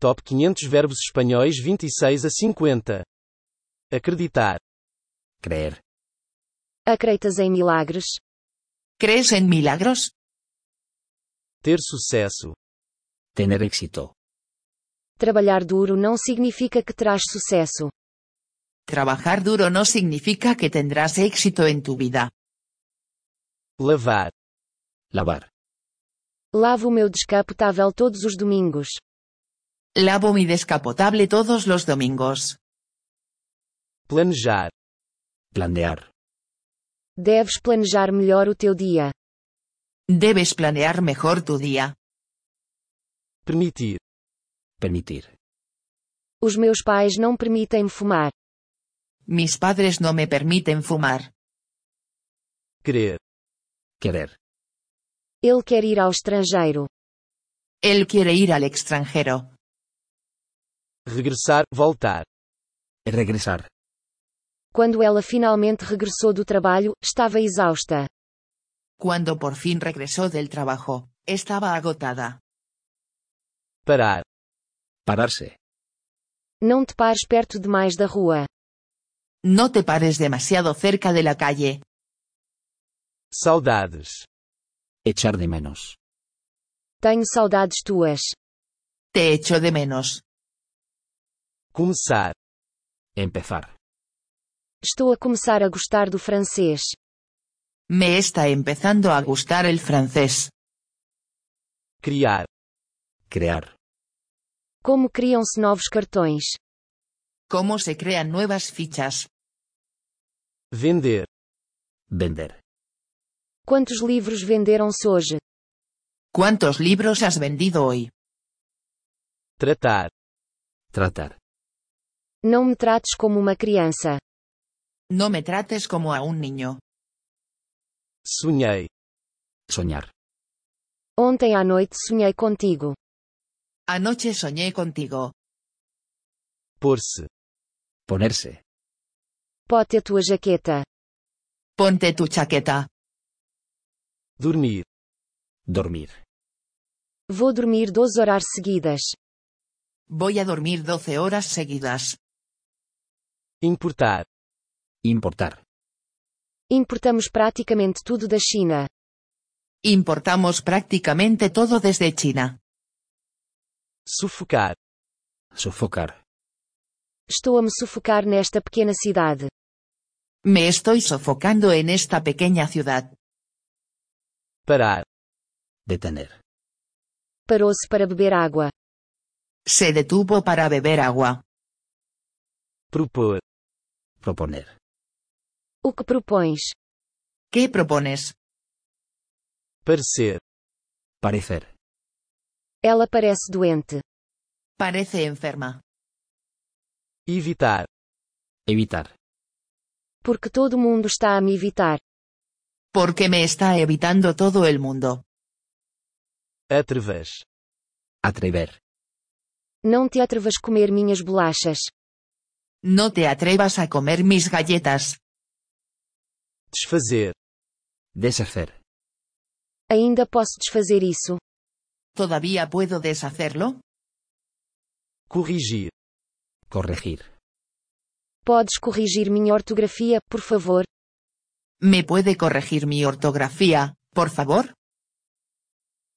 Top 500 verbos espanhóis 26 a 50. Acreditar. Creer. Acreditas em milagres? ¿Crees en milagros? Ter sucesso. Tener éxito. Trabalhar duro não significa que terás sucesso. Trabajar duro no significa que tendrás éxito en tu vida. Lavar. Lavar. Lavo o meu descapotável todos os domingos. Lavo mi descapotable todos los domingos. Planejar. Planear. Deves planejar melhor o teu dia. Debes planear mejor tu día. Permitir. Permitir. Os meus pais não permitem-me fumar. Mis padres no me permiten fumar. Querer. Querer. Ele quer ir ao estrangeiro. Él quiere ir al extranjero. Regressar, voltar. Regresar. Quando ela finalmente regressou do trabalho, estava exausta. Cuando por fin regresó del trabajo, estaba agotada. Parar. Pararse. Não te pares perto demais da rua. No te pares demasiado cerca de la calle. Saudades. Echar de menos. Tenho saudades tuas. Te echo de menos. Começar. Empezar. Estou a começar a gostar do francês. Me está empezando a gustar el francés. Criar. Crear. Como criam-se novos cartões? ¿Cómo se crean nuevas fichas? Vender. Vender. Quantos livros venderam-se hoje? ¿Cuántos libros has vendido hoy? Tratar. Tratar. Não me trates como uma criança. No me trates como a un niño. Sonhei. Soñar. Ontem à noite sonhei contigo. Anoche soñé contigo. Pôr-se. Ponerse. Pote a tua jaqueta. Ponte tu chaqueta. Dormir. Dormir. Vou dormir 12 horas seguidas. Voy a dormir 12 horas seguidas. Importar. Importar. Importamos praticamente tudo da China. Importamos prácticamente todo desde China. Sufocar. Sofocar. Estou a me sufocar nesta pequena cidade. Me estoy sofocando en esta pequeña ciudad. Parar. Detener. Parou-se para beber água. Se detuvo para beber agua. Propor. Proponer. O que propões? ¿Qué propones? Parecer. Parecer. Ela parece doente. Parece enferma. Evitar. Evitar. Porque todo mundo está a me evitar. Porque me está evitando todo el mundo. Atreves. Atrever. Não te atrevas a comer minhas bolachas. No te atrevas a comer mis galletas. Desfazer. Deshacer. Ainda posso desfazer isso. ¿Todavía puedo deshacerlo? Corrigir. Corregir. Podes corrigir minha ortografia, por favor? ¿Me puede corregir mi ortografía, por favor?